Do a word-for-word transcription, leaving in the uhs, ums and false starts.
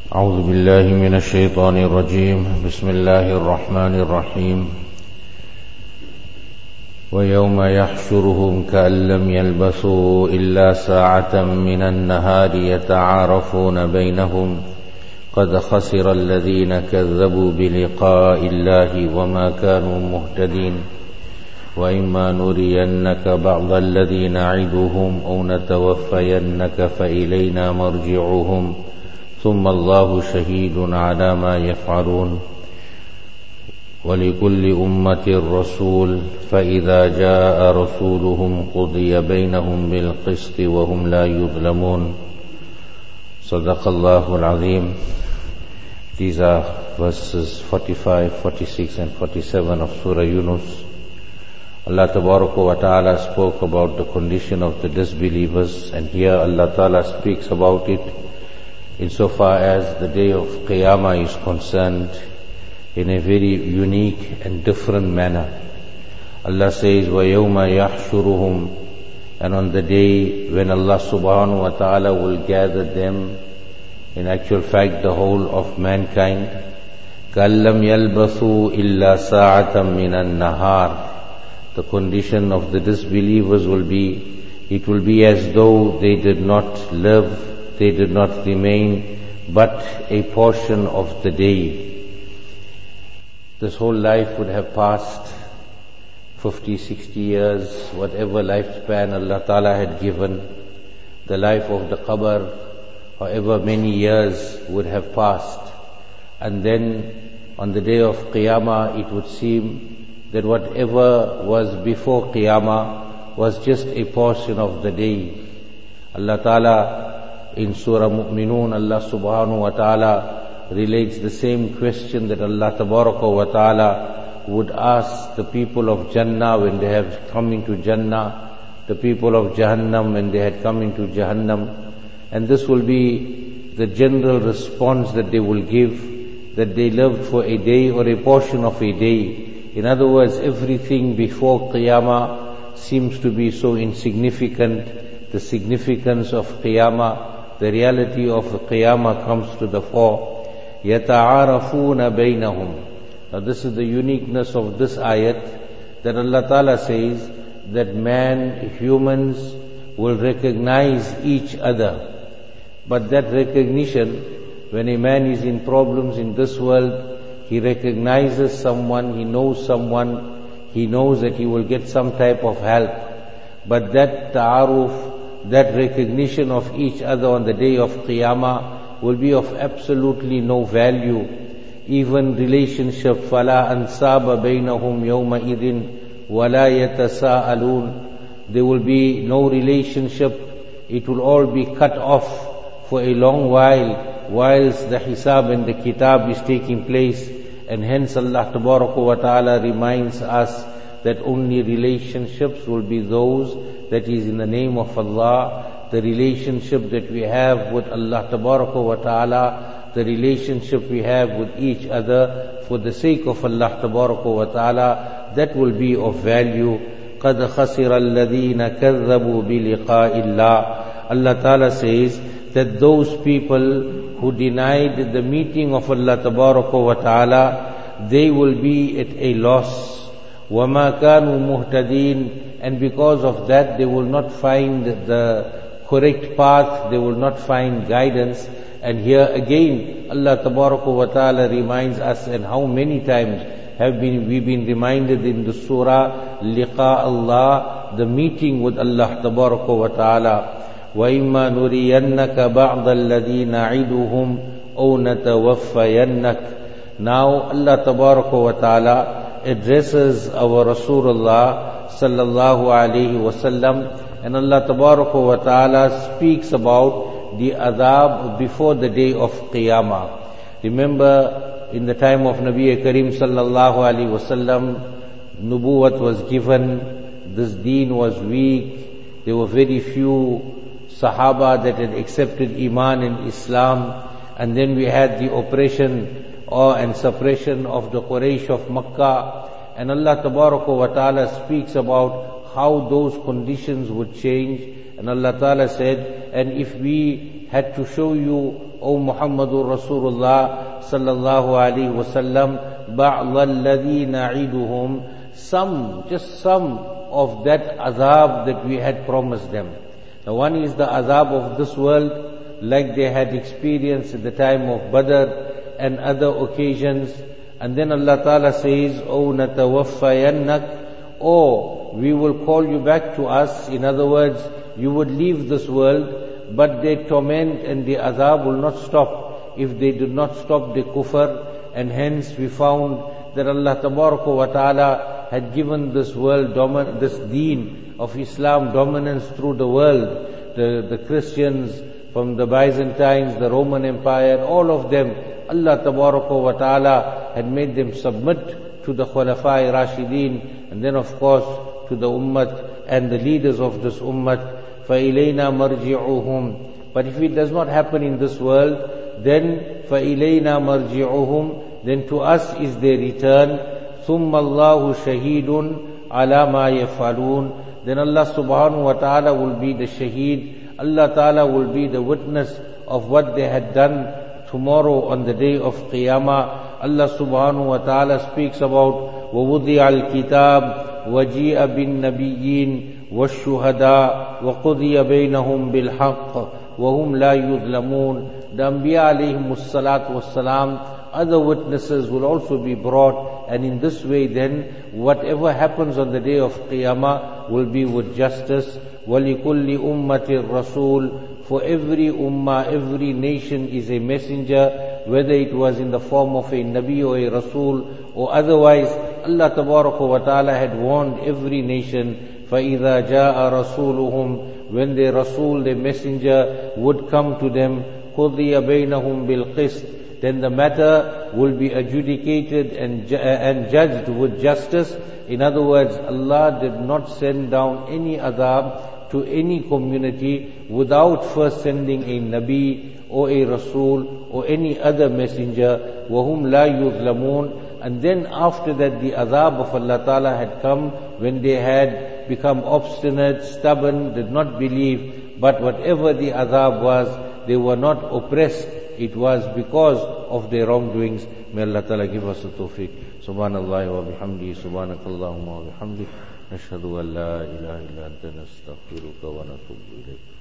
أعوذ بالله من الشيطان الرجيم. بسم الله الرحمن الرحيم. ويوم يحشرهم كأن لم يلبثوا إلا ساعة من النهار يتعارفون بينهم قد خسر الذين كذبوا بلقاء الله وما كانوا مهتدين وإما نرينك بعض الذي نعدهم أو نتوفينك فإلينا مرجعهم ثم الله شهيد على ما يفعلون ولكل أمة رسول فإذا جاء رسولهم قضي بينهم بالقسط وهم لا يظلمون. صدق الله العظيم. These are verses forty-five, forty-six and forty-seven of Surah Yunus. Allah Tabaraka wa Ta'ala spoke about the condition of the disbelievers, and here Allah Ta'ala speaks about it insofar as the day of Qiyamah is concerned in a very unique and different manner. Allah says, وَيَوْمَ يَحْشُرُهُمْ, and on the day when Allah Subhanahu wa Ta'ala will gather them, in actual fact the whole of mankind, كَلَّمْ يَلْبَثُوا إِلَّا سَاعَةً مِّنَ النَّهَارِ. The condition of the disbelievers will be, it will be as though they did not live, they did not remain but a portion of the day. This whole life would have passed fifty, sixty years, whatever lifespan Allah Ta'ala had given. The life of the qabr, however many years would have passed. And then on the day of Qiyamah, it would seem that whatever was before Qiyamah was just a portion of the day. Allah Ta'ala in Surah Mu'minun, Allah Subhanahu wa Ta'ala relates the same question that Allah Tabaraka wa Ta'ala would ask the people of Jannah when they have come into Jannah, the people of Jahannam when they had come into Jahannam. And this will be the general response that they will give, that they lived for a day or a portion of a day. In other words, everything before Qiyamah seems to be so insignificant. The significance of Qiyamah, the reality of Qiyamah comes to the fore. يَتَعَارَفُونَ بَيْنَهُمْ. Now this is the uniqueness of this ayat, that Allah Ta'ala says that man, humans will recognize each other. But that recognition, when a man is in problems in this world, he recognizes someone, he knows someone, he knows that he will get some type of help. But that ta'aruf, that recognition of each other on the day of Qiyamah will be of absolutely no value. Even relationship, فَلَا أَنْسَابَ بَيْنَهُمْ يَوْمَئِذٍ وَلَا يَتَسَاءَلُونَ. There will be no relationship. It will all be cut off for a long while, whilst the hisab and the kitab is taking place. And hence Allah Tabaraka wa Ta'ala reminds us that only relationships will be those that is in the name of Allah. The relationship that we have with Allah Tabaraka wa Ta'ala, the relationship we have with each other for the sake of Allah Tabaraka wa Ta'ala, that will be of value. قَدْ خَسِرَ الَّذِينَ كَذَّبُوا بِلِقَاءِ اللَّهِ. Allah Ta'ala says that those people who denied the meeting of Allah Tabaraka wa Ta'ala, they will be at a loss. وَمَا كَانُوا مُهْتَدِينَ. And because of that, they will not find the correct path, they will not find guidance. And here again, Allah Tabaraka wa Ta'ala reminds us, and how many times have been we been reminded in the surah, liqa Allah, the meeting with Allah Tabaraka wa Ta'ala. وَإِمَّا نُرِيَنَّكَ بَعْضَ الَّذِي نَعِدُهُمْ أَوْ نَتَوَفَّيَنَّكَ. Now Allah Tabaraka wa Ta'ala addresses our Rasulullah sallallahu alayhi wa sallam, and Allah Tabaraka wa Ta'ala speaks about the adab before the day of Qiyamah. Remember, in the time of Nabi Kareem sallallahu alayhi wa sallam, nubuwwat was given, this deen was weak, there were very few Sahaba that had accepted Iman in Islam, and then we had the oppression or and suppression of the Quraysh of Makkah. And Allah Tabaraka wa Ta'ala speaks about how those conditions would change. And Allah Ta'ala said, and if we had to show you O Muhammadur Rasulullah sallallahu alaihi wasallam, ba'd alladhina na'iduhum, some, just some of that azab that we had promised them. The one is the azab of this world, like they had experienced at the time of Badr and other occasions. And then Allah Ta'ala says, O natawaffayannak, or we will call you back to us. In other words, you would leave this world, but their torment and the azab will not stop if they do not stop the kufr. And hence we found that Allah Tabaraka wa Ta'ala had given this world, domin- this deen of Islam dominance through the world. The, the Christians, from the Byzantines, the Roman Empire, all of them, Allah Tabaraka wa Ta'ala had made them submit to the Khulafai Rashideen, and then of course to the Ummah and the leaders of this Ummah. فَإِلَيْنَا مَرْجِعُهُمْ. But if it does not happen in this world, then فَإِلَيْنَا مَرْجِعُهُمْ, then to us is their return. ثُمَّ اللَّهُ شَهِيدٌ عَلَى مَا يَفْعَلُونَ. Then Allah subhanahu wa ta'ala will be the shaheed. Allah ta'ala will be the witness of what they had done tomorrow on the day of Qiyamah. Allah subhanahu wa ta'ala speaks about وَوُضِعَ الْكِتَابِ وَجِيءَ بِالنَّبِيِّينَ وَالشُّهَدَاءِ وَقُضِيَ بَيْنَهُمْ بِالْحَقِّ وَهُمْ لَا يُظْلَمُونَ. The Anbiya alayhimus salatu wassalam, other witnesses will also be brought, and in this way then, whatever happens on the day of Qiyamah will be with justice. وَلِكُلِّ أُمَّةٍ رَسُولٍ. For every ummah, every nation is a messenger, whether it was in the form of a Nabi or a Rasul or otherwise. Allah Tabaraka wa Ta'ala had warned every nation, فَإِذَا جَاءَ رَسُولُهُمْ, when their Rasul, their messenger, would come to them, قُضِيَ بَيْنَهُمْ بِالْقِسْطِ, then the matter will be adjudicated and, ju- and judged with justice. In other words, Allah did not send down any adab to any community without first sending a Nabi or a Rasul or any other messenger. وَهُمْ لَا يُظْلَمُونَ. And then after that the azab of Allah Ta'ala had come, when they had become obstinate, stubborn, did not believe. But whatever the azab was, they were not oppressed. It was because of their wrongdoings. May Allah Ta'ala give us the tawfiq. Subhanallah wa bihamdi, subhanakallahumma wa bihamdi, nashhadu an la ilaha illa anta nastaghfiruka wa natubu ilayk.